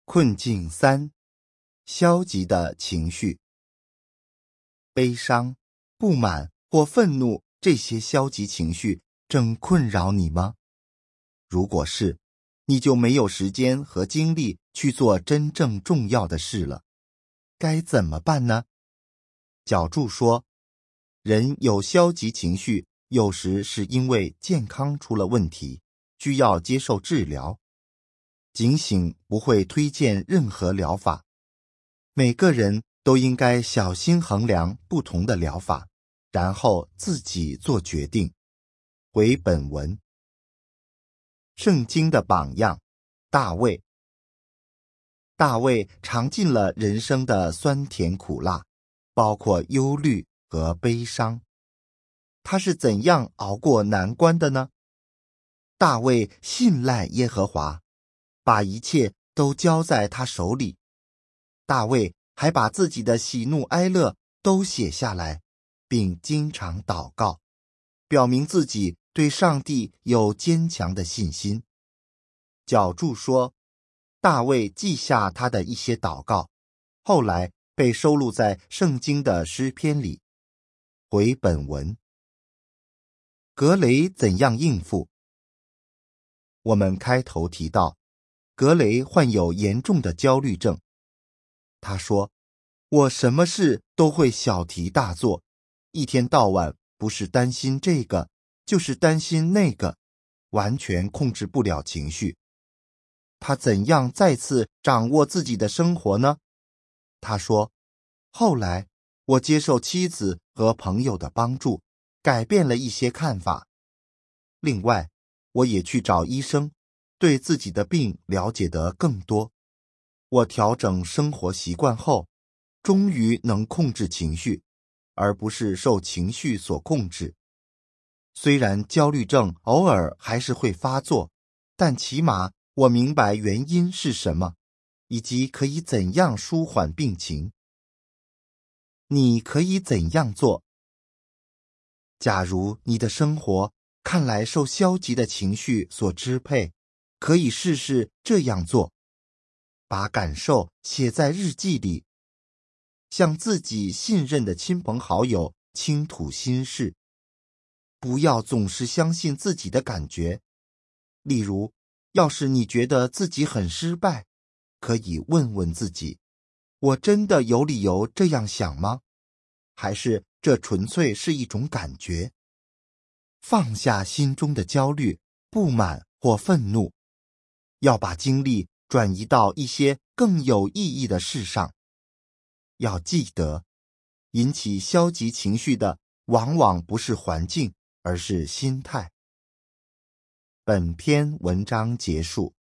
困境3：消极的情绪。悲伤、不满或愤怒这些消极情绪正困扰你吗？如果是，你就没有时间和精力去做真正重要的事了。该怎么办呢？角柱说，人有消极情绪，有时是因为健康出了问题，需要接受治疗。警醒不会推荐任何疗法，每个人都应该小心衡量不同的疗法，然后自己做决定。回本文。圣经的榜样，大卫。大卫尝尽了人生的酸甜苦辣，包括忧虑和悲伤。他是怎样熬过难关的呢？大卫信赖耶和华，把一切都交在他手里。大卫还把自己的喜怒哀乐都写下来，并经常祷告，表明自己对上帝有坚强的信心。角柱说，大卫记下他的一些祷告，后来被收录在圣经的诗篇里。回本文。格雷怎样应付？我们开头提到，格雷患有严重的焦虑症。他说，我什么事都会小题大做，一天到晚不是担心这个，就是担心那个，完全控制不了情绪。他怎样再次掌握自己的生活呢？他说，后来我接受妻子和朋友的帮助，改变了一些看法。另外，我也去找医生，对自己的病了解得更多。我调整生活习惯后，终于能控制情绪，而不是受情绪所控制。虽然焦虑症偶尔还是会发作，但起码我明白原因是什么，以及可以怎样舒缓病情。你可以怎样做？假如你的生活看来受消极的情绪所支配，可以试试这样做：把感受写在日记里，向自己信任的亲朋好友倾吐心事。不要总是相信自己的感觉。例如，要是你觉得自己很失败，可以问问自己，我真的有理由这样想吗？还是这纯粹是一种感觉？放下心中的焦虑、不满或愤怒，要把精力转移到一些更有意义的事上。要记得，引起消极情绪的往往不是环境，而是心态。本篇文章结束。